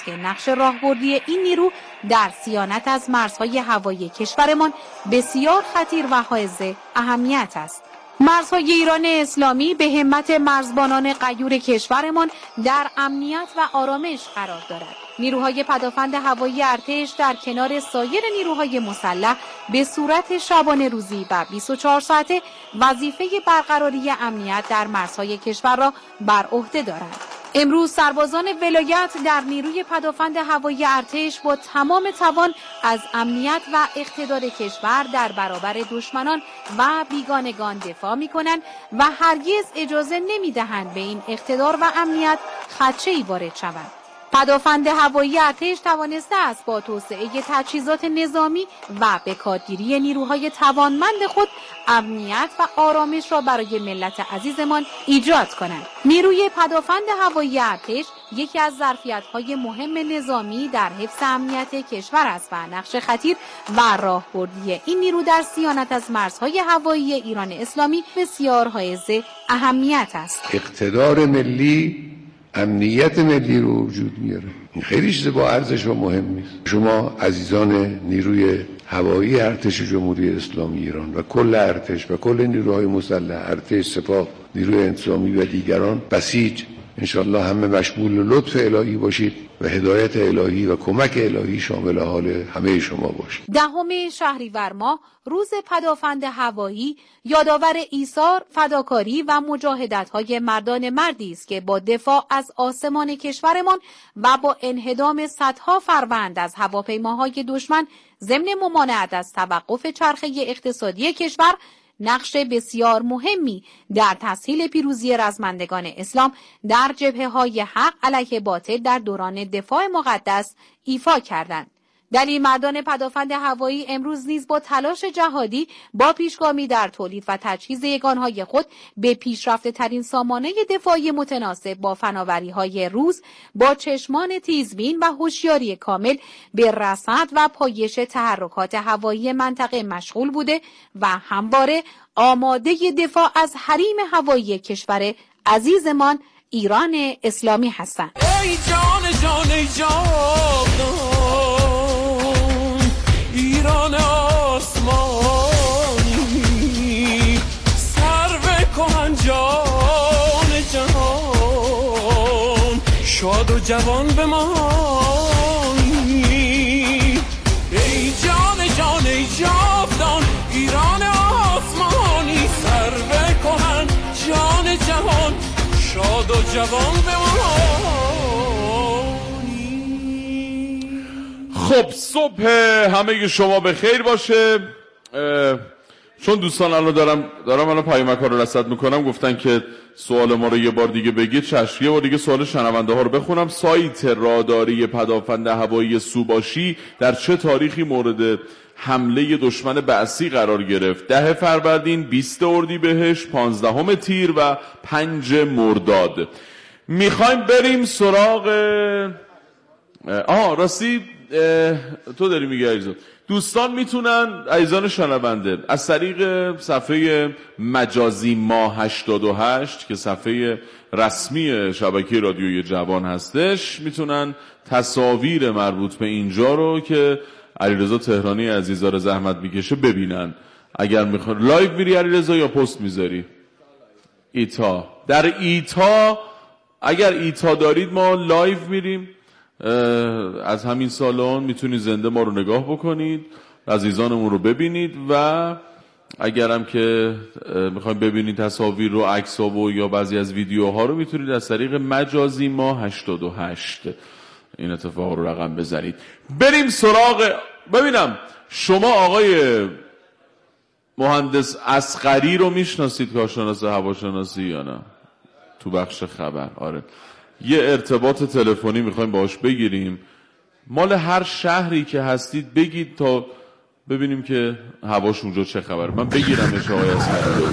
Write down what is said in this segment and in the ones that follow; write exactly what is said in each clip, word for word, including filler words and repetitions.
که نقش راهبردی این نیرو در صیانت از مرزهای هوایی کشورمان بسیار خطیر و حائز اهمیت است. مرزهای ایران اسلامی به همت مرزبانان غیور کشورمان در امنیت و آرامش قرار دارد. نیروهای پدافند هوایی ارتش در کنار سایر نیروهای مسلح به صورت شبانه روزی و بیست و چهار ساعته وظیفه برقراری امنیت در مرزهای کشور را بر عهده دارند. امروز سربازان ولایت در نیروی پدافند هوایی ارتش با تمام توان از امنیت و اقتدار کشور در برابر دشمنان و بیگانگان دفاع می‌کنند و هرگز اجازه نمی‌دهند به این اقتدار و امنیت خدشه‌ای وارد شود. پدافند هوایی ارتش توانسته است با توسعه تجهیزات نظامی و به کارگیری نیروهای توانمند خود امنیت و آرامش را برای ملت عزیزمان ایجاد کنند. نیروی پدافند هوایی ارتش یکی از ظرفیت‌های مهم نظامی در حفظ امنیت کشور است و نقش خطیر و راهبردی این نیرو در صیانت از مرزهای هوایی ایران اسلامی بسیار حائز اهمیت است. اقتدار ملی امنیت ملی رو وجود میاره. این خیلی چیز با ارزش و مهمی است. شما عزیزان نیروی هوایی ارتش جمهوری اسلامی ایران و کل ارتش و کل نیروهای مسلح، ارتش، سپاه، نیروی انتظامی و دیگران بسیج انشالله همه مشمول لطف الهی باشید و هدایت الهی و کمک الهی شامل حال همه شما باشید. دهم شهریور ماه روز پدافند هوایی یادآور ایثار، فداکاری و مجاهدت‌های مردان مردی است که با دفاع از آسمان کشورمان و با انهدام صدها فروند از هواپیماهای دشمن ضمن ممانعت از توقف چرخه اقتصادی کشور نقش بسیار مهمی در تسهیل پیروزی رزمندگان اسلام در جبهه‌های حق علیه باطل در دوران دفاع مقدس ایفا کردند. دلیل مردان پدافند هوایی امروز نیز با تلاش جهادی با پیشگامی در تولید و تجهیز یگانهای خود به پیشرفته ترین سامانه دفاعی متناسب با فناوری‌های روز با چشمان تیزبین و هوشیاری کامل به رصد و پایش تحرکات هوایی منطقه مشغول بوده و همواره آماده دفاع از حریم هوایی کشور عزیزمان ایران اسلامی هستند. ای جان جان ای جان ایران آسمانی سرو کهن جان جهان شاد و جوان بمانی ای جان جان ای جاودان ایران آسمانی سرو کهن جان جهان شاد و جوان بمانی. خب صبح همه شما به خیر باشه. چون دوستان الان دارم دارم الان پیامک ها رو رصد میکنم، گفتن که سوال ما رو یه بار دیگه بگید. چشم، یه بار دیگه سوال شنونده ها رو بخونم. سایت راداری پدافند هوایی سوباشی در چه تاریخی مورد حمله دشمن بعثی قرار گرفت؟ ده فروردین، بیست اردیبهشت، پانزدهم تیر و پنج مرداد. میخوایم بریم سراغ آه راستی تو داری میگه عزیزان، دوستان میتونن عزیزان شنونده از طریق صفحه مجازی ما هشتاد و هشت که صفحه رسمی شبکه رادیوی جوان هستش میتونن تصاویر مربوط به اینجا رو که علیرضا تهرانی عزیزا رو زحمت میکشه ببینن. اگر میخواد لایو میری علیرضا یا پست میذاری؟ ایتا در ایتا اگر ایتا دارید ما لایو میریم از همین سالن، میتونید زنده ما رو نگاه بکنید، عزیزانمون رو ببینید و اگرم که میخوایم ببینید تصاویر رو، عکس‌ها و یا بعضی از ویدیوها رو میتونید از طریق مجازی ما هشتاد و هشت این اتفاق رو رقم بزنید. بریم سراغ ببینم شما آقای مهندس اصغری رو میشناسید، کارشناس هواشناسی یا نه؟ تو بخش خبر. آره یه ارتباط تلفنی میخوایم باهاش بگیریم. مال هر شهری که هستید بگید تا ببینیم که هواش اونجا چه خبره. من بگیرمش آقای اصغری.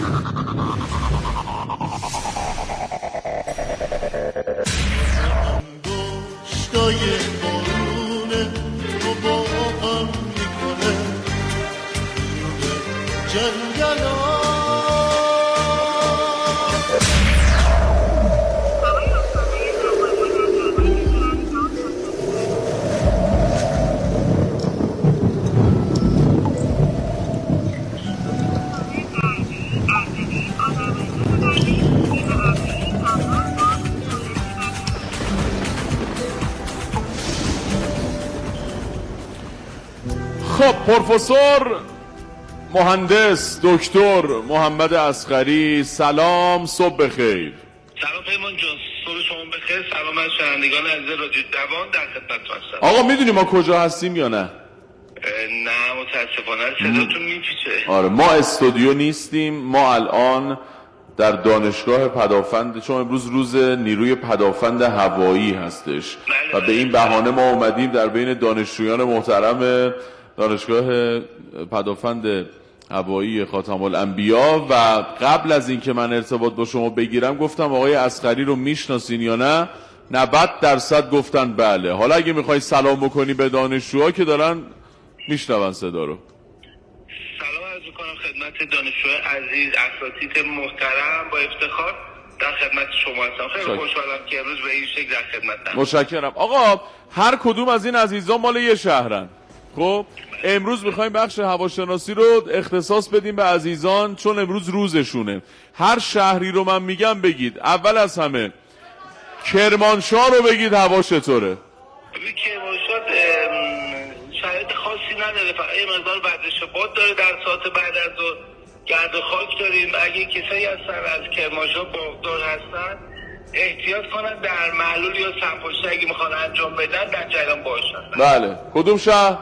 خب پروفسور مهندس دکتر محمد اصغری، سلام، صبح بخیر. سلام پیمان جان، صبح شما بخیر. سلام از شنوندگان عزیز رادیو دوان، در خدمتتون هستم. آقا میدونی ما کجا هستیم یا نه؟ نه متاسفانه صداتون میپیچه. آره ما استودیو نیستیم، ما الان در دانشگاه پدافند، چون امروز روز نیروی پدافند هوایی هستش و به این بهانه ما اومدیم در بین دانشجویان محترم دانشگاه پدافند هوایی خاتم الانبیا. و قبل از اینکه من ارتباط با شما بگیرم گفتم آقای اصغری رو میشناسین یا نه؟ نود درصد گفتن بله. حالا اگه میخوای سلام بکنی به دانشجوها که دارن میشنون صدا رو. سلام عرض می‌کنم خدمت دانشجوی عزیز، اساتید محترم، با افتخار در خدمت شما هستم. خیلی خوشحالم که امروز به این شکل در خدمتم. متشکرم. آقا هر کدوم از این عزیزان مال یه شهرن. خب امروز میخوایم بخش هواشناسی رو اختصاص بدیم به عزیزان چون امروز روزشونه. هر شهری رو من میگم بگید. اول از همه کرمانشاه رو بگید هوا چطوره؟ کرمانشاه شرایط خاصی نداره، فقط یه مقدار وزش باد داره در ساعت بعد از ظهر، گرد و خاک داریم. اگه کسایی هستن از کرمانشاه باغدار هستن احتیاط کنن در معلول یا سمپاشی اگه میخوان انجام بدن در جریان باشن. بله. کدوم شهر؟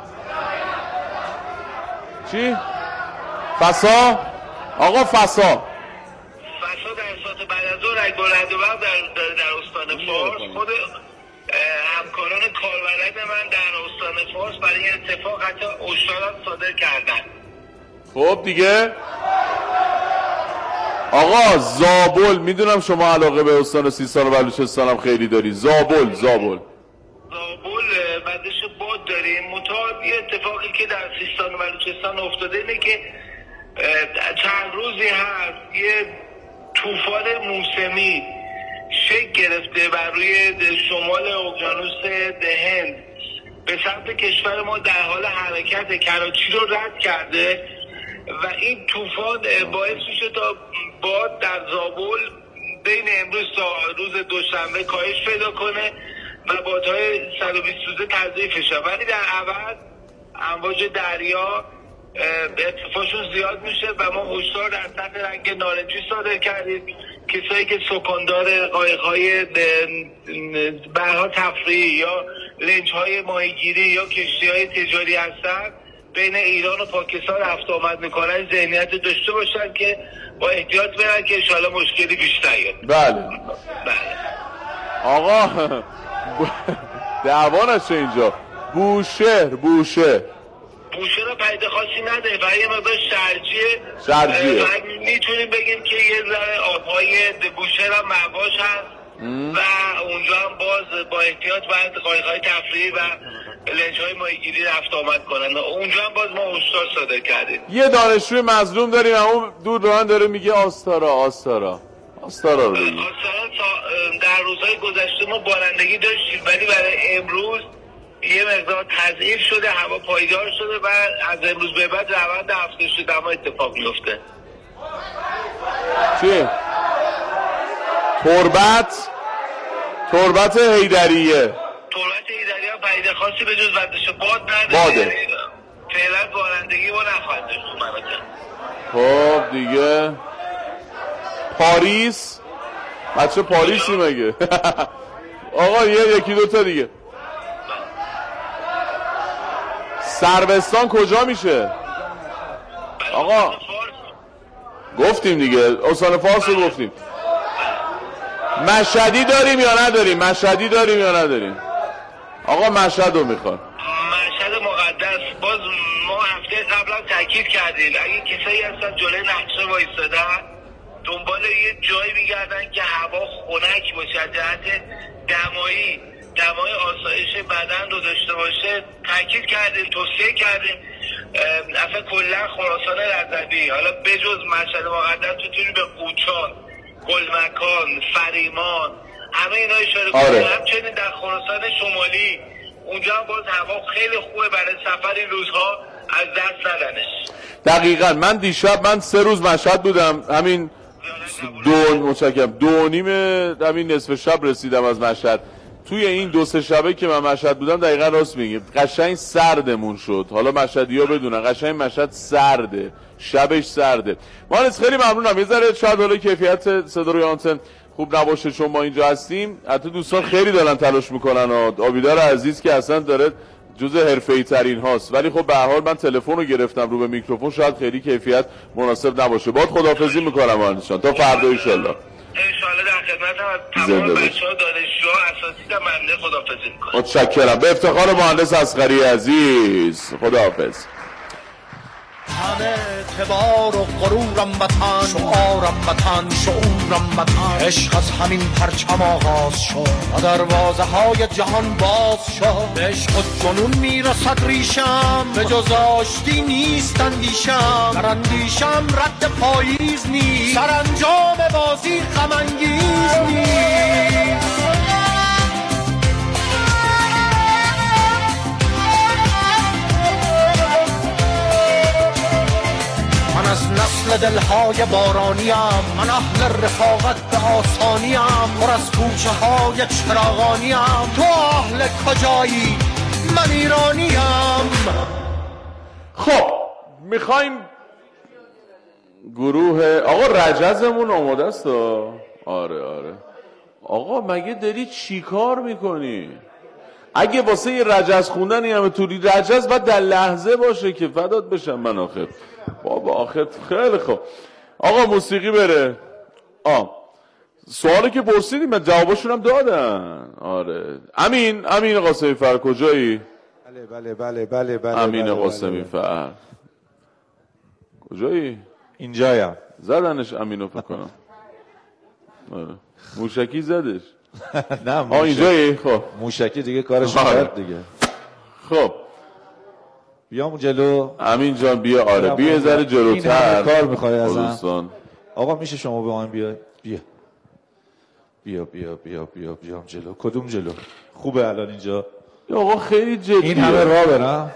چی؟ فسا؟ آقا فسا فسا در ساعت بعد از ظهر اگه رد و برق در, در, در استان فارس، خود همکاران کاربلد من در استان فارس برای این اتفاق حتی هشدار صادر کردن. خب دیگه آقا زابل، میدونم شما علاقه به استان سیستان و بلوچستان هم خیلی داری. زابل زابل زابل بدش باد داریم. متعاد یه اتفاقی که در سیستان و بلوچستان افتاده اینه که چند روزی هست یه طوفان موسمی شکل گرفته بر روی شمال اقیانوس هند به سمت کشور ما، در حال حرکت کراچی رو رد کرده و این طوفان باعث میشه تا باد در زابل بین امروز تا روز دوشنبه کاهش پیدا کنه و بادهای صد و بیست روزه تضعیف شه، ولی در عوض امواج دریا ارتفاعشون زیاد میشه و ما هشدار در سطح رنگ نارنجی صادر کردیم. کسایی که سکاندار قایق‌های برها تفریحی یا لنج‌های ماهیگیری یا کشتی‌های تجاری هستن بین ایران و پاکستان رفت آمد میکنن ذهنیت داشته باشن که با احتیاط برن که انشاءالله مشکلی بیش نیاد. بله بله آقا دعوانش اینجا بوشهر بوشه بوشه را پیدا خاصی نداره و یه مقدار شرجیه شرجیه و میتونیم بگیم که یه ذره آبهای بوشه را مواش هست ام. و اونجا هم باز با احتیاط باید قایق‌های تفریحی و لنج‌های ماهیگیری رفت آمد کنن. اونجا هم باز ما هشدار صادر کردیم. یه دانشجوی مظلوم داریم اون دور راه داره میگه آستارا آستارا آستارا رو بگیم. آستارا در روزهای گذشته ما بارندگی داشتیم ولی برای امروز یه مقدار تضعیف شده، هوا پایدار شده و از امروز به بعد روند افزایش دما اتفاق میفته. چی؟ تربت تربت حیدریه تربت حیدریه پیدا خاصی به جز وزش باد نداره. باده. فعلا بارندگی و نخواهد داشت تو مناطق. خب دیگه پاریس، بچه پاریسی مگه؟ آقا یه یکی دوتا دیگه. سربستان کجا میشه؟ آقا گفتیم دیگه استان فارس رو گفتیم. مشهدی داریم یا نداریم؟ مشهدی داریم یا نداریم؟ آقا مشهد رو میخوان. مشهد مقدس باز ما هفته قبل هم تاکید کردیم اگه کسایی هستن جلوی نقشه وایسادن دنبال یه جایی میگردن که هوا خنک باشه، از جهت دمایی دمای آسایش بدن رو داشته باشه تاکید کردیم، توصیه کردیم. اصلا کلا خراسان رضوی حالا بجز مشهد مقدس میتونیم به قوچان، گلمکان، فریمان همه اینا اشاره کنیم. آره. همچنین در خراسان شمالی اونجا هم باز هوا خیلی خوبه برای سفر این روزها، از دست ندنش. دقیقاً من دیشب من سه روز مشهد بودم، همین دو متشکرم دو نیم همین نصف شب رسیدم از مشهد. توی این دو سه شبه که من مشهد بودم دقیقا راست میگید، قشنگ سردمون شد. حالا مشهدی‌ها بدونن قشنگ مشهد سرده، شبش سرده. مهندس خیلی ممنونم. یه ذره شاید حالا کیفیت صدا روی آنتن خوب نباشه چون ما اینجا هستیم، حتی دوستان خیلی دارن تلاش میکنن. آبیدار عزیز که اصلا داره جزء حرفه‌ای ترین هاست، ولی خب به هر حال من تلفن رو گرفتم رو به میکروفون، شاید خیلی کیفیت مناسب نباشه. باید خداحافظی میکنم مهندس جان، تا فردا ان شاء الله. انشالله در خدمت تمام بچه‌ها دانشجوها اساتید منده خداحافظی میکنم. متشکرم. به افتخار مهندس اصغری عزیز، خداحافظ. همه اعتبار و غرورم وطن، شعارم وطن، شعورم وطن. عشق از همین پرچم آغاز شد و دروازه های جهان باز شد. عشق و جنون میرسد ریشم، به جز آشتی نیست اندیشم. در اندیشم رد پاییز نیست، سرانجام بازی غم انگیز نیست. من از نسل دلهای بارانیم، من اهل رفاقت به آسانیم. پر از کوچه های چراغانیم، تو اهل کجایی؟ من ایرانیم. خب میخوایم گروه آقا رجزمون آماده است. آره آره آقا مگه داری چی کار میکنی؟ اگه واسه یه رجز خوندن این همه طولی، رجز باید در لحظه باشه که فدات بشم من آخر. بابا آخر خیلی خوب. آقا موسیقی بره. آه سوالی که پرسیدیم من جوابشون هم دادن. آره امین امین قاسمی فر کجایی؟ بله بله بله بله بله امین بله قاسمی بله. فر کجایی؟ اینجایم. زدنش امینو فکر کنم. آره موشکی زدش. نه آه اینجایی؟ خب موشکی دیگه کارش کرد دیگه. خب بیام جلو. امین جان بیا. آره بیا یه ذره جلوتر. کار میخوای ازم؟ دوستان آقا میشه شما به من بیا بیا بیا بیا بیا بیا بیام جلو. کدوم جلو؟ خوبه الان اینجا؟ آقا خیلی جدیه. این همه راه برم؟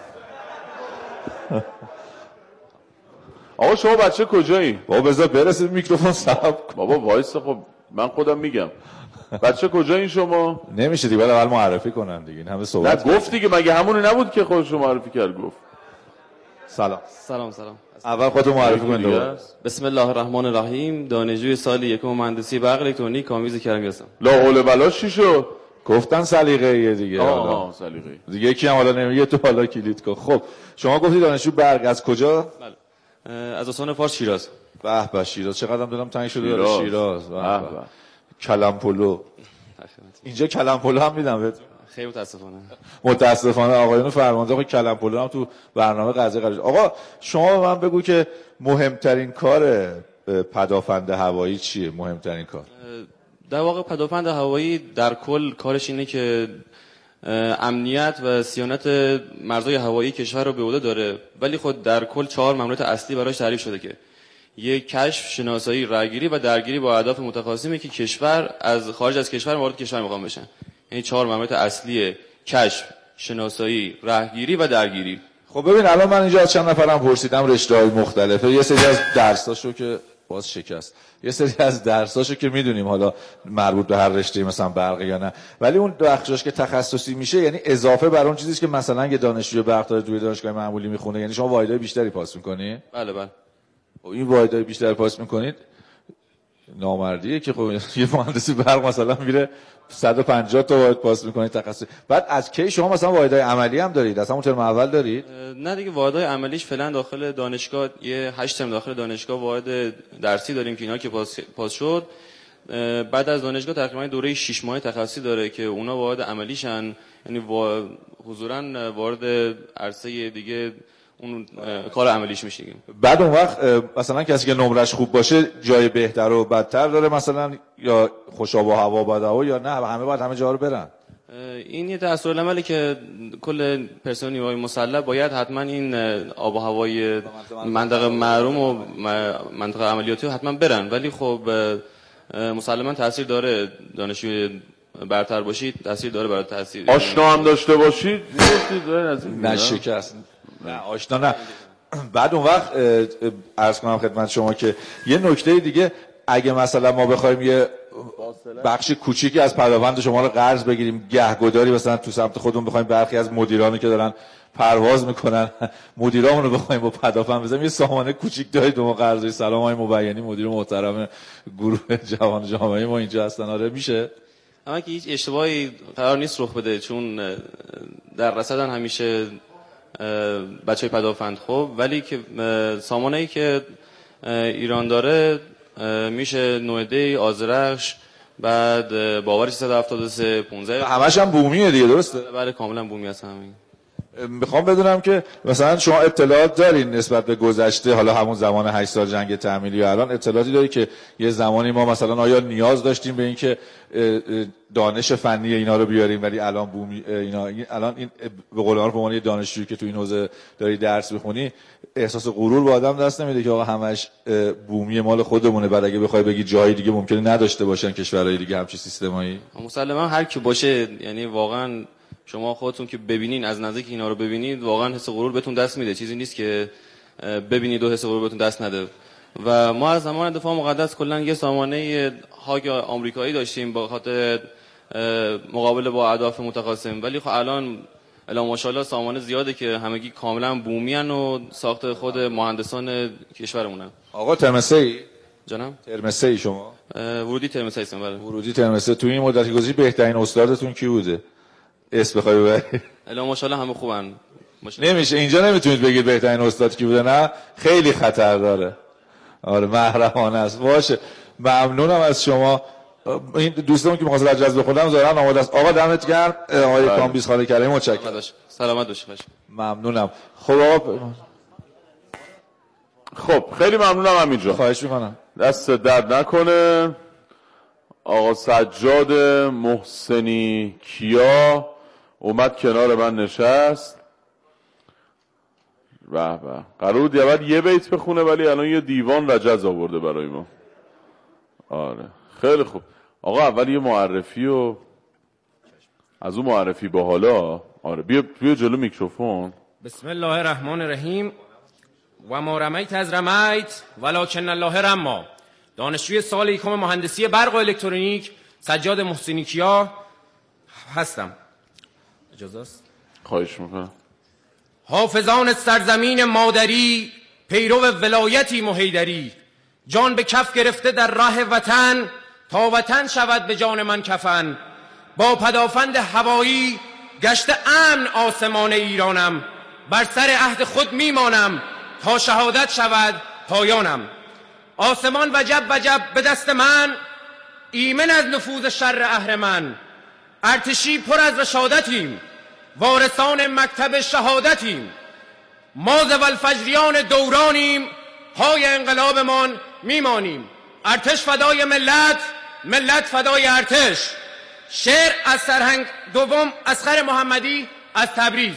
آقا شما بچه کجایی؟ بابا بذار برسه میکروفون صاحب. بابا وایسا خب من خودم میگم. بچه کجایی شما؟ نمیشه دیگه باید اول معرفی کنن دیگه. این همه صحبت. نه گفت دیگه، مگه همونی نبود که خودش رو معرفی کرد گفت؟ سلام. سلام سلام. اول خودتو معرفی کن دیگه. بسم الله الرحمن الرحیم. دانشجوی سال یکم مهندسی برق الکترونیک آمیز کرمی هستم. لا حول ولا چی شد؟ گفتن سلیقه‌ایه دیگه. آه سلیقه‌ای. دیگه یکی هم حالا نمیگه تو حالا کلید کن. خب شما گفتی دانشجو برق از کجا؟ بله. از استان فارس شیراز. به به شیراز چقدر دلم تنگ شده. شیراز. شیراز. به به. کلمپلو. اینجا کلمپلو هم میدم بهتون. خیلی متاسفانه. متاسفانه آقایون فرمانده آقای کلمپلو هم تو برنامه قضیه قرار. آقا شما به من بگو که مهمترین کار پدافند هوایی چیه؟ مهمترین کار در واقع پدافند هوایی در کل کارش اینه که امنیت و صیانت مرزهای هوایی کشور رو به عهده داره، ولی خود در کل چهار ماموریت اصلی براش تعریف شده که یک کشف، شناسایی، رهگیری و درگیری با اهداف متخاصمی که کشور از خارج از کشور وارد کشور میخوان بشن. یعنی چهار ماموریت اصلی: کشف، شناسایی، رهگیری و درگیری. خب ببین الان من اینجا از چند نفرم پرسیدم رشته‌های مختلفه، یه سری از درساشو که باز شکست، یه سری از درساشو که میدونیم حالا مربوط به هر رشته‌ای مثلا برق یا نه، ولی اون بخشش که تخصصی میشه یعنی اضافه بر اون چیزی که مثلا یه دانشجوی برق داره توی دانشگاه معمولی میخونه، یعنی شما واحدهای بیشتری پاس میکنی؟ بله بله. این واحدهای بیشتر پاس میکنید نامردیه که خب یه مهندسی برق مثلا میره صد و پنجاه تا واحد پاس میکنید تخصصی. بعد از کی شما مثلا واحدهای عملی هم دارید؟ اصلا اون ترم اول دارید؟ نه دیگه، واحدهای عملیش فعلا داخل دانشگاه یه هشت ترم داخل دانشگاه واحد درسی داریم که اینا که پاس پاس شد. بعد از دانشگاه تقریبا دوره شش ماهه تخصصی داره که اونا واحد عملیشن، یعنی حضوراً وارد عرصه دیگه اون کار عملیش میشه. بعد اون وقت مثلا کسی که نمرش خوب باشه جای بهتر و بدتر داره مثلا، یا خوش آب و هوا بد هوا، یا نه همه باید همه جا رو برن؟ این یه دستورالعملی که کل پرسنل نیروهای مسلح باید حتما این آب و هوای منطقه محروم و منطقه عملیاتی رو حتما برن، ولی خب مسلما تاثیر داره. دانشجوی برتر باشید تاثیر داره برای تاثیر. آشنا هم داشته باشید نه شکست نه آشنا نه. بعد اون وقت عرض کنم خدمت شما که یه نکته دیگه، اگه مثلا ما بخوایم یه بخش کوچیکی از پدافند شما رو قرض بگیریم، گهگداری مثلا تو سمت خودمون بخوایم برخی از مدیرانی که دارن پرواز میکنن مدیرامون رو بخوایم با پدافند بزنیم، یه سامانه کوچیک دارید به ما قرض بدید. سلام آقای مبینی، مدیر محترم گروه جوان جامعه ما اینجا هستن. آره میشه. اما که هیچ اشتباهی قرار نیست رخ بده، چون در رصدن همیشه بچه پدافند. خب ولی که سامانه‌ای که ایران داره میشه نوئده، آذرخش، بعد باور سیصد و هفتاد و سه، پانزده، همش هم بومیه دیگه، درسته؟ بله کاملا بومی هست همین. میخوام بدونم که مثلا شما اطلاعات دارین نسبت به گذشته، حالا همون زمان هشت سال جنگ تحمیلی و الان اطلاعاتی داری که یه زمانی ما مثلا آیا نیاز داشتیم به اینکه دانش فنی اینا رو بیاریم ولی الان بومی اینا الان این به قول معروف به عنوان دانشجویی که تو این حوزه داری درس میخونی احساس غرور به آدم دست نمیده که آقا همش بومی مال خودمونه، بعد اگه بخوای بگی جای دیگه ممکنه نداشته باشن کشورهای دیگه همچین سیستمایی؟ مسلما هر کی باشه، یعنی واقعا شما خودتون که ببینین، از نزدیک اینا رو ببینید، واقعا حس غرور بهتون دست میده. چیزی نیست که ببینید و حس غرور بهتون دست نده. و ما از زمان دفاع مقدس کلا یه سامانه هاگ آمریکایی داشتیم با خاطر مقابله با اهداف متخاصم، ولی خب الان الا ماشاءالله سامانه زیاده که همگی کاملا بومیان و ساخت خود مهندسان کشورمونن. آقا ترمسه‌ای؟ جانم ترمسه‌ای شما؟ ورودی ترمسه هستم. بله ورودی ترمسه. تو این مدتی گذشته بهترین استادتون کی بوده؟ اسم بخوای ببری؟ الا ماشاءالله همه خوبن. نمیشه اینجا نمیتونید بگید بهترین استاد کی بوده، نه خیلی خطر داره. آره محرمانه است. باشه ممنونم از شما. این دوستمون که می‌خواست از جذب خودم زارن آماده است. آقا دمت گرم. آقای کامبیز خاله کریمی متشکرم. سلامت باشید. ممنونم. خب آقا خب خیلی ممنونم همینجا. خواهش میکنم. دست درد نکنه. آقا سجاد محسنی کیا اومد کنار من نشست. به به. قرار بود یه یه بیت بخونه ولی الان یه دیوان رجز آورده برای ما. آره خیلی خوب. آقا اول یه معرفی و از اون معرفی با حالا. آره بیا بیا جلو میکروفون. بسم الله الرحمن الرحیم. و ما رمیت از رمیت ولکن الله رما. دانشجوی سال یکم مهندسی برق و الکترونیک سجاد محسنی کیا هستم. اجازه است؟ خواهش میکنم. حافظان سرزمین مادری، پیرو ولایتی محیدری، جان به کف گرفته در راه وطن، تا وطن شود به جان من کفن. با پدافند هوایی گشته امن آسمان ایرانم، بر سر عهد خود میمانم تا شهادت شود پایانم. آسمان وجب وجب به دست من، ایمن از نفوذ شر اهرمن. ارتشی پر از رشادتیم، وارثان مکتب شهادتیم. ما ز والفجریان دورانیم، پای انقلابمان میمانیم. ارتش فدای ملت، ملت فدای ارتش. شعر از سرهنگ دوم اصغر محمدی از تبریز.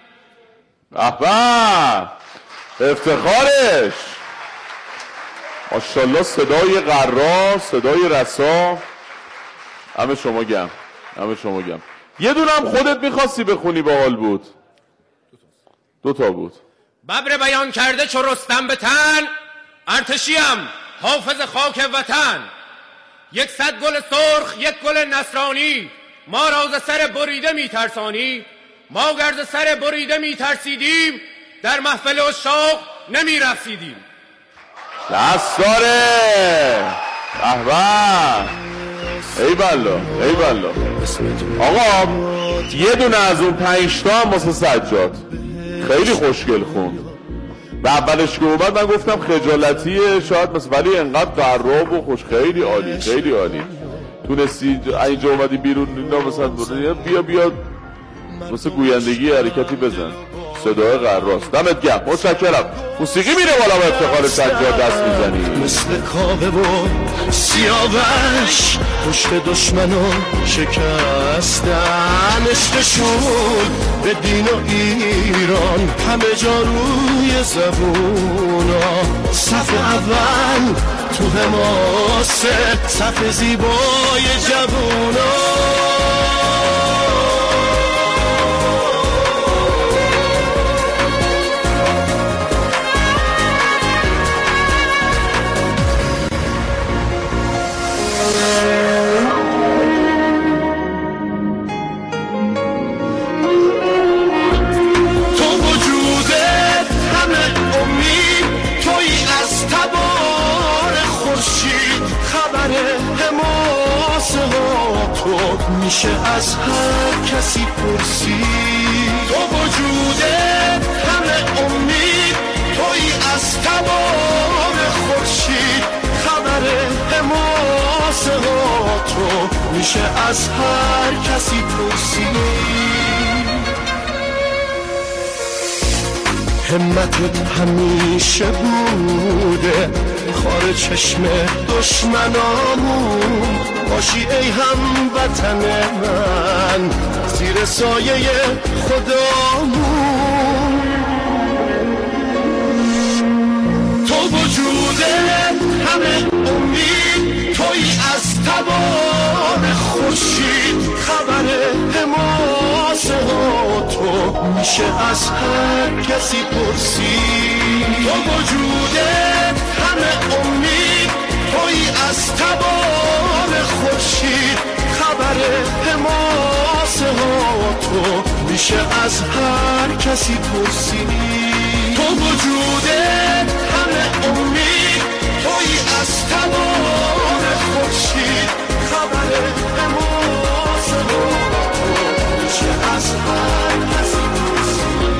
احبا افتخارش ماشاءالله. صدای قرا، صدای رسا. همه شما گم، همه شما گم. یه دونم خودت میخواستی بخونی باحال بود. دو تا بود. ببر بیان کرده چو رستم به تن، ارتشیم حافظ خاک وطن. یک صد گل سرخ یک گل نصرانی، ما را ز سر بریده میترسانی. ما گر ز سر بریده میترسیدیم، در محفل عشاق نمیرقصیدیم. دست داره. احبا ای بلا ای بلا. آقا یه دونه از اون پنج تا هم واسه سجاد خیلی خوشگل خوند. و اولش که اومد من گفتم خجالتیه شاید مثلا، ولی انقدر قراب و خوش. خیلی عالی خیلی عالی. تونستی اینجا اومدی بیرون اینا مثلا بیا بیا مثل گویندگی حرکتی بزن. صدای قراست. دمت گرم. متشکرم. موسیقی میره بالا با افتخار سجاد دست میزنی. مثل کابه و سیاوش پشت دشمنو شکستن. عشقشون به دین و ایران همه جا روی زبونا. صف اول تو حماسه، صف زیبای جوونا. میشه از هر کسی پرسید. تو وجودت همه امید، تویی از تمام خورشید، خبر حماسه ها تو میشه از هر کسی پرسید. همتت همیشه بوده خار چشم دشمنامون، باشی ای هموطن من زیر سایه خدامون. تو وجودت همه امید، تویی از تبار خورشید، خبر حماسه ها تو میشه از هر کسی پرسید. تو وجودت همه امید، تویی از تبار خورشید، خبر حماسه ها تو میشه از هر کسی پرسید. تو وجودت همه امید، تویی از تبار خورشید، خبر حماسه ها تو میشه از هر کسی پرسید.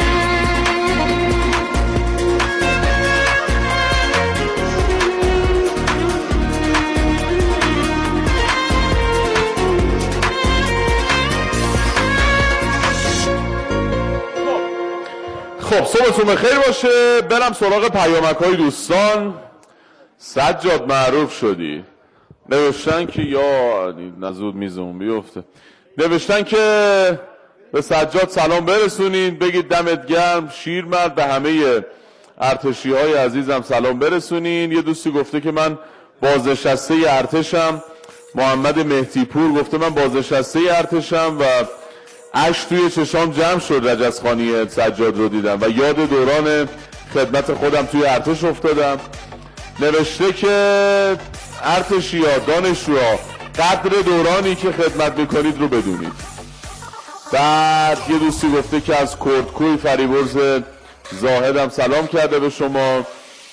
خب صبحتون بخیر باشه. برم سراغ پیامک های دوستان. سجاد معروف شدی. نوشتن که یا نزود میزمون بیفته، نوشتن که به سجاد سلام برسونین، بگید دمت گرم شیرمرد. به همه ارتشی های عزیزم سلام برسونین. یه دوستی گفته که من بازنشسته ارتشم، محمد مهدی پور گفته من بازنشسته ارتشم و اشک توی چشام جمع شد رجزخانی سجاد رو دیدم و یاد دوران خدمت خودم توی ارتش افتادم. نوشته که ارتشی‌ها، دانشجوها، قدر دورانی که خدمت میکنید رو بدونید. بعد یه دوستی گفته که از کردکوی فریبرز زاهدم سلام کرده به شما.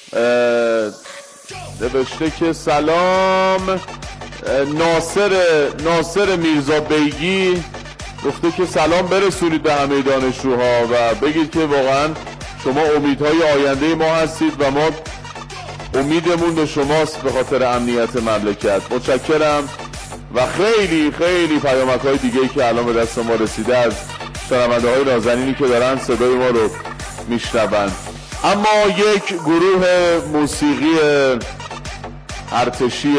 نوشته که سلام. ناصر ناصر میرزا بیگی گفته که سلام برسونید به همه دانشجوها و بگید که واقعا شما امیدهای آینده ما هستید و ما امیدمون به شماست به خاطر امنیت مملکت. متشکرم. و خیلی خیلی پیامک های دیگه که الان به دست ما رسیده از شنونده های نازنینی که دارن صدای ما رو میشنون. اما یک گروه موسیقی ارتشی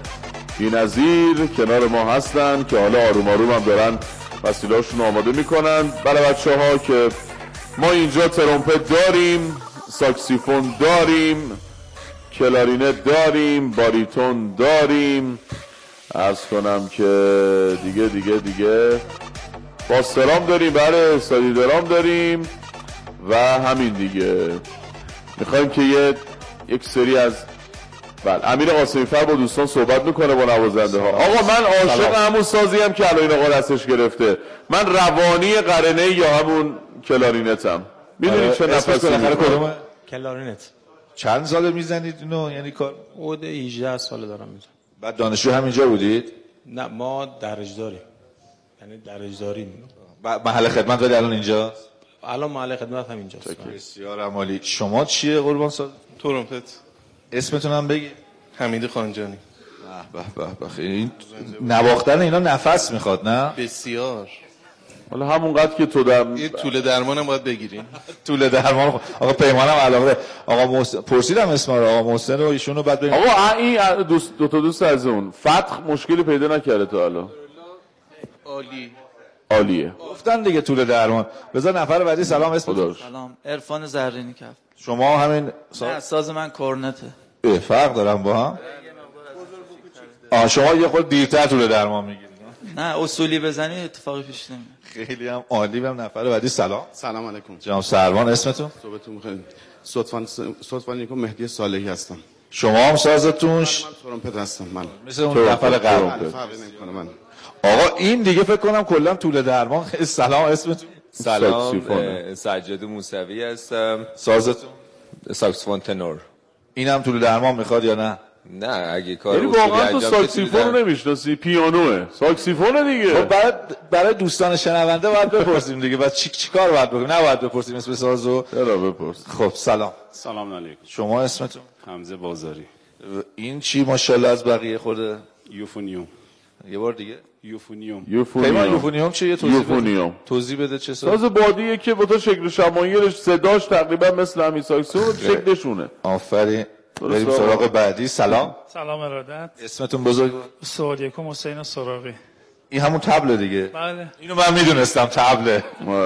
بی‌نظیر کنار ما هستن که حالا آروم آروم هم دارن وسیله‌هاشون آماده میکنن برای بچه ها که ما اینجا ترومپت داریم، ساکسیفون داریم، کلارینت داریم، باریتون داریم، عرض کنم که دیگه دیگه دیگه باس درام داریم، بله استادی درام داریم و همین دیگه. میخوایم که یه یک سری از بله امیر قاسمی فر با دوستان صحبت میکنه با نوازنده ها. آقا من عاشق همون سازی هم که الان آقا دستش گرفته، من روانی قرنه یا همون کلارینتم. میدونی چه نفسی میکنه؟ کلارینت. چند ساله میزنید اینو؟ یعنی کار حدود هجده ساله دارم میزنم. بعد دانشجو همینجا بودید؟ نه ما درج داریم، یعنی درج داریم. محل خدمت ولی الان اینجا؟ الان محل خدمت هم اینجاست. بسیار عالی. شما چیه قربان ساز؟ ترومپت. اسمتون هم بگی؟ حمید خانجانی. به به به به. این نواختن اینا نفس میخواد نه؟ بسیار. حالا همونقدر که تو در یه طول درمانم باید بگیرین. طول درمان آقا پیمانم علاوه آقا محسن پرسیدم اسم رو آقا محسن رو ایشون رو بعد ببین. آقا این دوست دو تا دوست از اون فتح مشکلی پیدا نکرده تا الان. عالی. عالیه. گفتن دیگه طول درمان. بذار نفر بعدی سلام اسم داشت. سلام عرفان زرینی کف. شما همین ساز نه ساز من کورنته. اه فرق دارم با هم. آ شما یه خورده دیرتر طول درمان میگیرید. نه اصولی بزنی اتفاقی پیش نمیاد. خیلی هم عالی. بهم نفر بعدی سلام. سلام علیکم. جناب سروان اسمتون؟ صحبتون بخیر. صدفان صدفان نیکو مهدی صالحی هستم. شما هم سازتون؟ من ترومپت هستم من. مثل اون نفر قبل. فرقی نمیکنه من. آقا این دیگه فکر کنم کلا طول درمان. سلام اسمتون؟ سلام سجاد موسوی هستم. سازتون؟ ساکسفون تنور. اینم طول درمان میخواد یا نه؟ نه اگه کار یعنی واقعا تو ساکسیفون رو نمیشناسی؟ پیانوه ساکسیفونه دیگه. خب برای برای دوستان شنونده باید بپرسیم دیگه. بعد چی چیکار باید بکنیم؟ نباید بپرسیم اسم سازو. چرا بپرس؟ خب سلام. سلام علیکم. شما اسمتون؟ حمزه بازاری. این چی ماشاءالله از بقیه خورده؟ یوفونیوم. یه بار دیگه یوفونیوم. یوفونیوم. یوفونیوم چیه؟ توضیح یوفونیوم. بده. توضیح بده چه ساز؟ ساز بادیه که با تو شکل شمایلش صداش تقریبا مثل همین ساکسیفون شکلشونه. آفرین. بریم سراغ بعدی. سلام. سلام ارادت. اسمتون بزرگ؟ سوال یکم حسین سراغی. این همون طبله دیگه. بله. اینو من میدونستم طبله.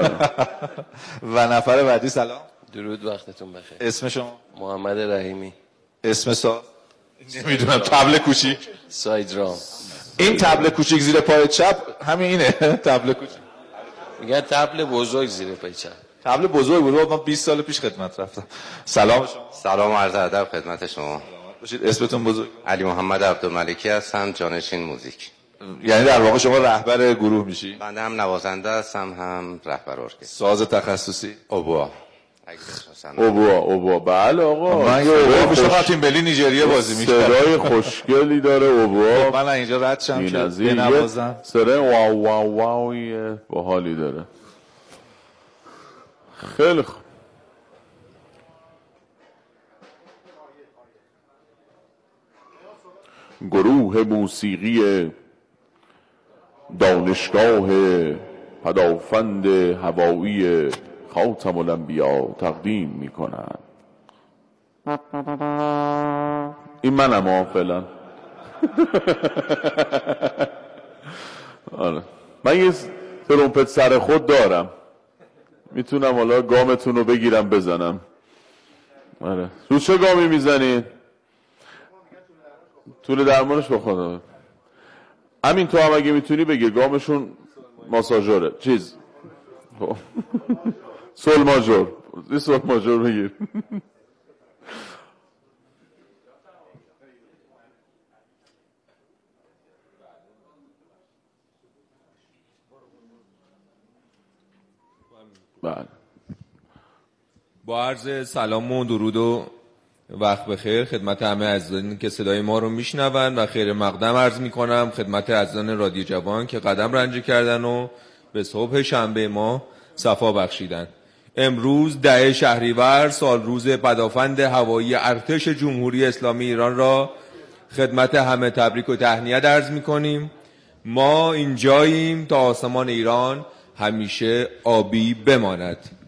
و نفر بعدی. سلام. درود وقتتون بخیر. اسم شما؟ محمد رحیمی. اسم ساز؟ نمیدونم. طبله کوچیک. ساید رام. این طبله کوچیک زیر پای چپ همین اینه. طبله کوچیک. میگن طبله بزرگ زیر پای چپ. طبله بزرگ بود. من بیست سال پیش خدمت رفتم. سلام شما. سلام و عرض ادب خدمت شما. باشید. اسمتون بزرگ؟ علی محمد عبدالملکی هستم، جانشین موزیک. یعنی در واقع شما رهبر گروه میشی؟ بنده هم نوازنده هستم هم رهبر ارکستر. ساز تخصصی؟ اوبوا. اوبوا اوبوا بله آقا. من یه اوبوا پیشم تیم ملی نیجریه بازی می‌کردم. صدای خوشگلی داره اوبوا. من اینجا رد شم که بنوازم. صدای واو واو واوی باحالی داره. خیلی خوب. گروه موسیقی دانشگاه پدافند هوایی خاتم الانبیا تقدیم میکنند. این منم ها فعلا. آره من یه ترومپت سر خود دارم، میتونم حالا گامتون رو بگیرم بزنم. آره رو چه گامی میزنید؟ طول درمانش بخواد. همین تو هم اگه میتونی بگیر گامشون ماساژوره چیز سول ماژور. این سول ماژور بگیر. بله. با عرض سلام و درود و وقت بخیر خدمت همه عزیزانی که صدای ما رو میشنون و خیر مقدم عرض میکنم خدمت عزیزان رادیو جوان که قدم رنجی کردن و به صبح شنبه ما صفا بخشیدن. امروز ده شهریور سال روز پدافند هوایی ارتش جمهوری اسلامی ایران را خدمت همه تبریک و تهنیت عرض میکنیم. ما اینجاییم تا آسمان ایران همیشه آبی بماند.